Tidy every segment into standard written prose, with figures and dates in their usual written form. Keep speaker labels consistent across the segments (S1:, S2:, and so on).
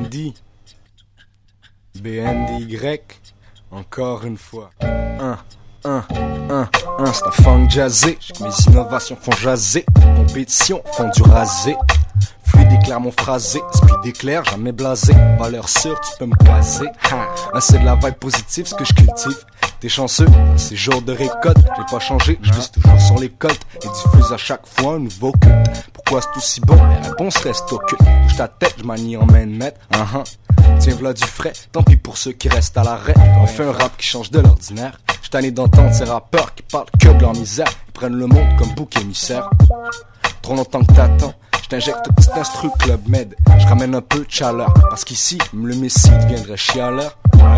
S1: Bendy, BNDY, encore une fois. C'est un funk jazzé, mes innovations font jaser, compétition font du rasé. Fluide éclair mon phrasé, speed éclair, jamais blasé. Valeur sûre, tu peux me caser. C'est de la vibe positive, ce que je cultive. T'es chanceux, c'est jour de récolte. J'ai pas changé, je vise toujours sur les côtes et diffuse à chaque fois un nouveau culte. Pourquoi c'est aussi bon? La réponse reste occulte. Bouge ta tête, je manie en main de maître. Tiens, v'là du frais, tant pis pour ceux qui restent à l'arrêt. On fait un rap qui change de l'ordinaire. J'suis tanné d'entendre ces rappeurs qui parlent que de leur misère. Ils prennent le monde comme bouc émissaire. Trop longtemps que t'attends, j't'injecte petit instru Club Med. J'ramène un peu de chaleur, parce qu'ici, le messie deviendrait chialeur.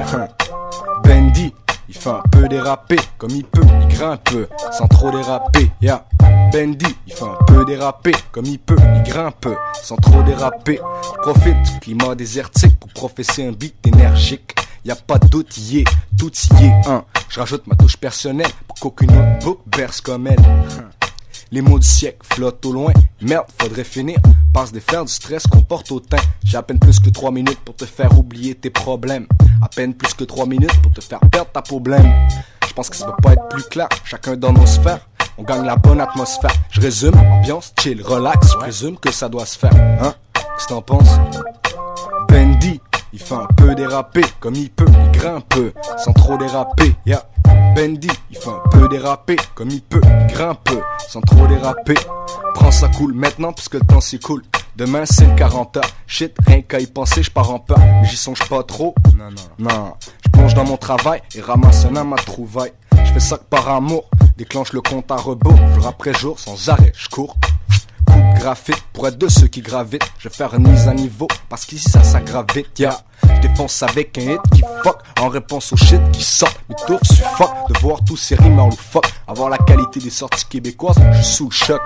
S1: Bendy, il fait un peu déraper, comme il peut, il grimpe un peu, sans trop déraper, yeah. Bendy, il fait un peu déraper, comme il peut, il grimpe un peu, sans trop déraper. Je profite du climat désertique pour professer un beat énergique. Y'a pas de doute, y est, tout y est, Je rajoute ma touche personnelle pour qu'aucune autre boucle berce comme elle. Les mots du siècle flottent au loin. Merde, faudrait finir. Passe des fers du stress qu'on porte au teint. J'ai à peine plus que 3 minutes pour te faire oublier tes problèmes. À peine plus que 3 minutes pour te faire perdre ta problème. Je pense que ça peut pas être plus clair. Chacun dans nos sphères, on gagne la bonne atmosphère. Je résume, ambiance, chill, relax. Je présume que ça doit se faire, Qu'est-ce que t'en penses? Bendy, il fait un peu déraper, comme il peut, il grimpe un peu, sans trop déraper, yeah. Bendy, il fait un peu déraper, comme il peut, il grimpe un peu, sans trop déraper. Prends ça cool maintenant, puisque le temps s'écoule. Demain c'est le 40 heures, shit, rien qu'à y penser, je pars en peur. Mais j'y songe pas trop, non. Je plonge dans mon travail et ramasse un à ma trouvaille. Je fais ça que par amour, déclenche le compte à rebours. Jour après jour, sans arrêt, je cours. Coup de graphite, pour être de ceux qui gravitent. Je vais faire une mise à niveau, parce qu'ici ça s'aggrave vite, yeah. Je défonce avec un hit qui fuck, en réponse au shit qui sort. Mes tours suffoquent, de voir tous ces rimes en loufoque. Avoir la qualité des sorties québécoises, je suis sous le choc,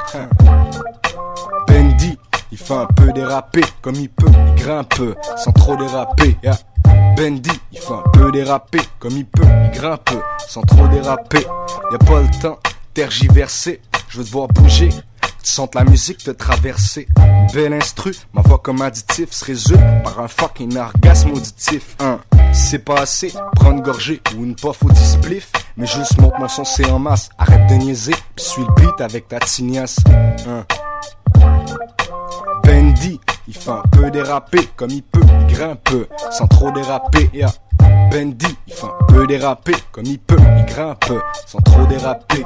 S1: Bendy, il fait un peu déraper, comme il peut, il grimpe un peu, sans trop déraper, yeah. Bendy, il fait un peu déraper, comme il peut, il grimpe un peu, sans trop déraper. Y'a pas le temps, tergiverser, je veux te voir bouger. Tu sens la musique te traverser. Bel instru, ma voix comme additif se résume par un fucking orgasme auditif. Si c'est pas assez, prends une gorgée ou une puff au displif. Mais juste monte mon son, c'est en masse. Arrête de niaiser, pis suis le beat avec ta tignasse. Bendy, il fait un peu déraper, comme il peut, il grimpe un peu, sans trop déraper, yeah. Bendy, il fait un peu déraper, comme il peut, il grimpe un peu, sans trop déraper,